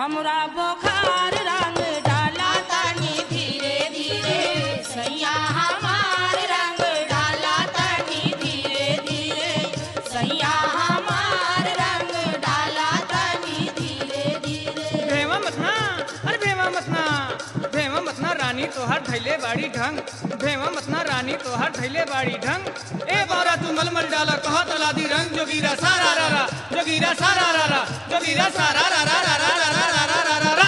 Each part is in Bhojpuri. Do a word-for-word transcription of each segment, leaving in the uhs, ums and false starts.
हमरा बुखार रंग डाला तनी धीरे धीरे सैया हमार रंग डाला तनी धीरे धीरे सैया हमार रंग डाला तनी धीरे धीरे। भेवा मतना अरे भेवा मतना भेवा मतना रानी तोहर धैले बाड़ी ढंग भेवा मतना रानी तोहर धैले बाड़ी ढंग ए बारा तू मलमल डाला कहा तलादी रंग जोगीरा सारा रा रा जोगीरा सारा रा रा जोगीरा सारा रा रा रा रा रा रा रा रा रा रा।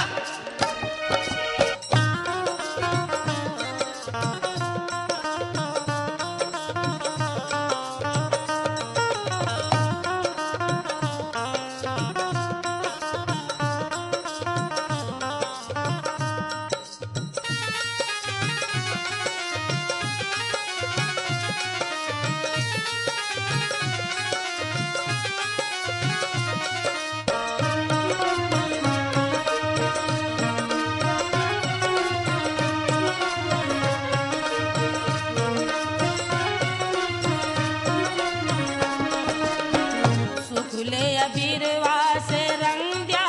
सुखले अबीरवा से रंग द्या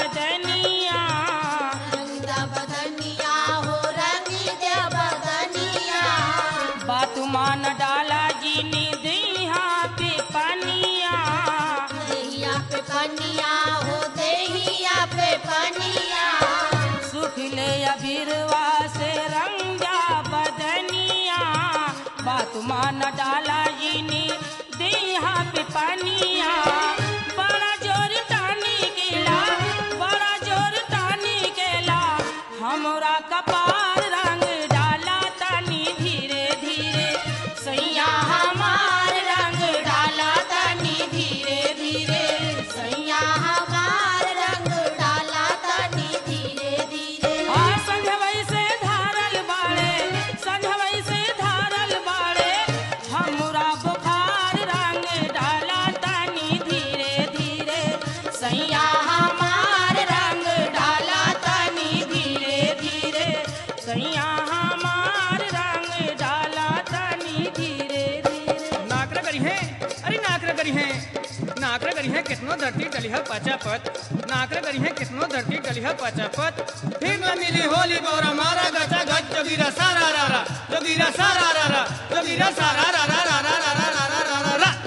बदनिया रंग दा बदनिया हो रंग दे बदनिया बात मान डाला जी ने दिहा पे पनिया देहिया पे पनिया हो देहिया पे पनिया सुखले अबीरवा से रंग द्या बदनिया बात मान डाला जी ने दिहा पे पनिया बड़ा जोर टानी केला बड़ा जोर टानी केला हमरा कपार रंग डाला तनी धीरे धीरे सैया हमार रंग डाला तनी धीरे धीरे सैया हमार रंग डाला तनी धीरे धीरे। आ संझवई से धारल बाड़े संझवई से धारल बाड़े हमरा बुखार रंग डाला तनी धीरे धीरे सैया हमार रंग डाला तनी धीरे धीरे सैया हमार रंग डाला तनी धीरे धीरे। नाकर करी है अरे नाकर करी है नाकर करी है कितनो धरती डली है पचापत नाकर करी है कितनो धरती डली है पचापत फिर न मिली होली बोरा मारा गचा गच जोगीरा सारा रा रा जोगीरा सारा रा रा जोगीरा सारा रा रा रा रा रा रा रा रा रा रा।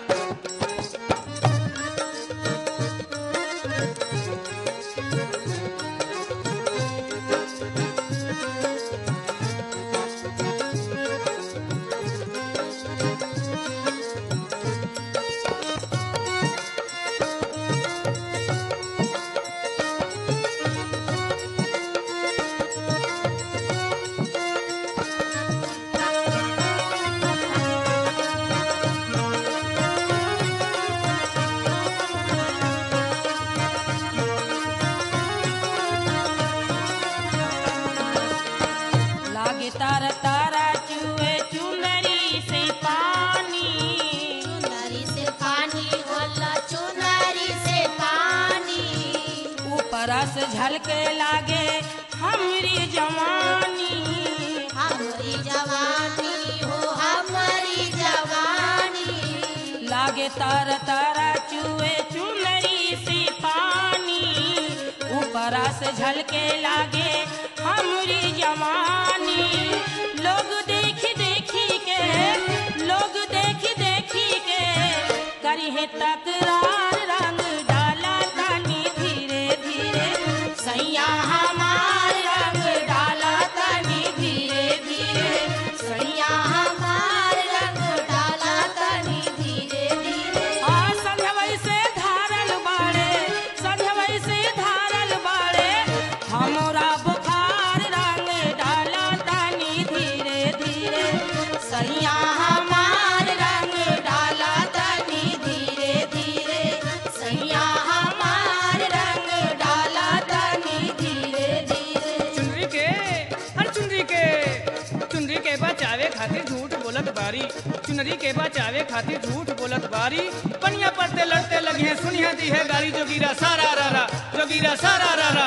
लागे तारा तारा चुए चुनरी से पानी चुनरी से पानी होला चुनरी से पानी ऊपर से झलके लागे हमरी जवानी हमारी जवानी हो हमारी जवानी लागे तारा तारा चुए चुनरी से पानी ऊपर से झलके लागे हमरी जवानी लोग देखी देखी के लोग देखी देखी के करी है तकरार रंग डाला तनी धीरे धीरे सैया हमार रंग डाला तनी धीरे धीरे सैया हमार रंग डाला तनी धीरे धीरे। आ संझवई से धारल बाड़े संझवई से धारल बाड़े हमरा बुखार रंग डाला तनी धीरे धीरे सैया हमार रंग डाला तनी धीरे धीरे सैया हमार रंग डाला तनी धीरे धीरे। चुनरी के अरे चुनरी के चुनरी के बचावे खातिर झूठ बोलत बारी चुनरी के बचावे खातिर झूठ बोलत बारी पनिया पड़ते लड़ते लगी है सुनिया दी है गाड़ी जोगीरा सारा रा रा जोगीरा सारा रा रा